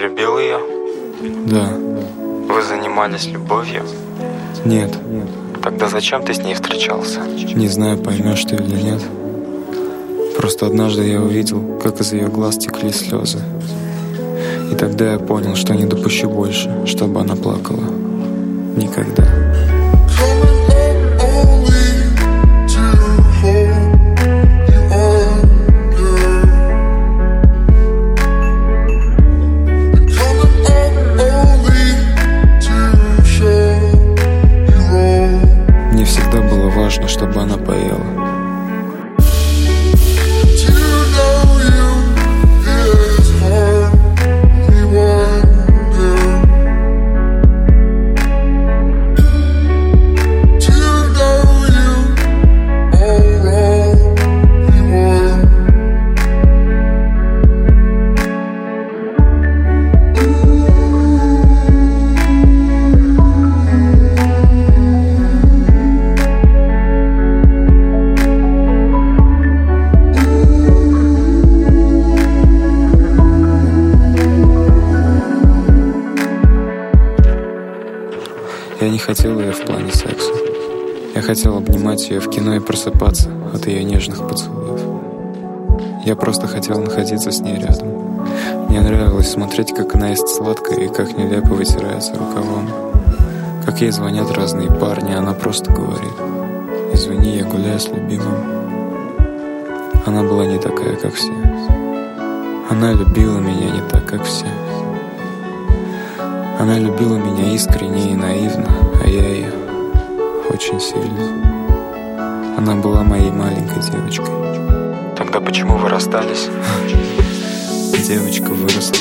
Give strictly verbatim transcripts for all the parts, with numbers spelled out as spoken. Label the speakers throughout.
Speaker 1: любил ее?
Speaker 2: Да.
Speaker 1: Вы занимались любовью?
Speaker 2: Нет.
Speaker 1: Тогда зачем ты с ней встречался?
Speaker 2: Не знаю, поймешь ты или нет. Просто однажды я увидел, как из ее глаз текли слезы. И тогда я понял, что не допущу больше, чтобы она плакала. Никогда. Мне всегда было важно, чтобы она поела. Я не хотел ее в плане секса. Я хотел обнимать ее в кино и просыпаться от ее нежных поцелуев. Я просто хотел находиться с ней рядом. Мне нравилось смотреть, как она ест сладкое и как нелепо вытирается рукавом. Как ей звонят разные парни, она просто говорит: «Извини, я гуляю с любимым». Она была не такая, как все. Она любила меня не так, как все. Она любила меня искренне и наивно, а я ее очень сильно. Она была моей маленькой девочкой.
Speaker 1: Тогда почему вы расстались?
Speaker 2: Девочка выросла.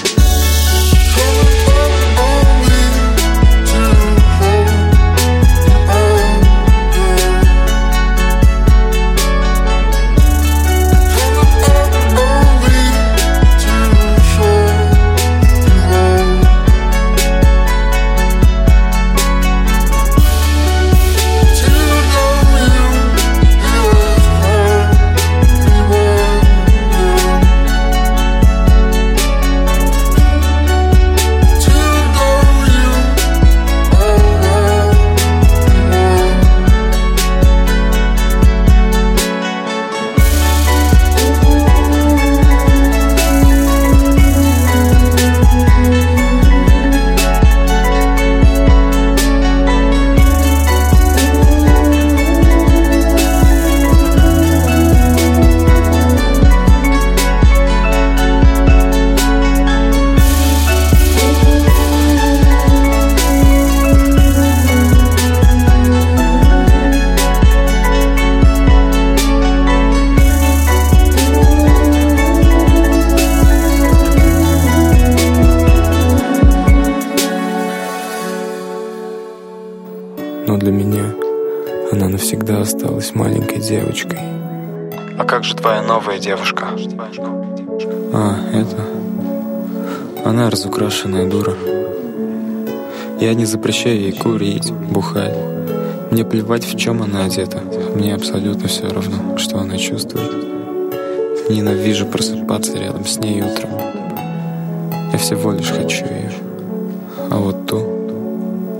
Speaker 2: Но для меня она навсегда осталась маленькой девочкой.
Speaker 1: А как же твоя новая девушка?
Speaker 2: А, это... Она разукрашенная дура. Я не запрещаю ей курить, бухать. Мне плевать, в чем она одета. Мне абсолютно все равно, что она чувствует. Ненавижу просыпаться рядом с ней утром. Я всего лишь хочу ее. А вот ту,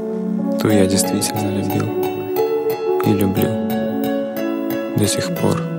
Speaker 2: ту я действительно любил. И люблю до сих пор.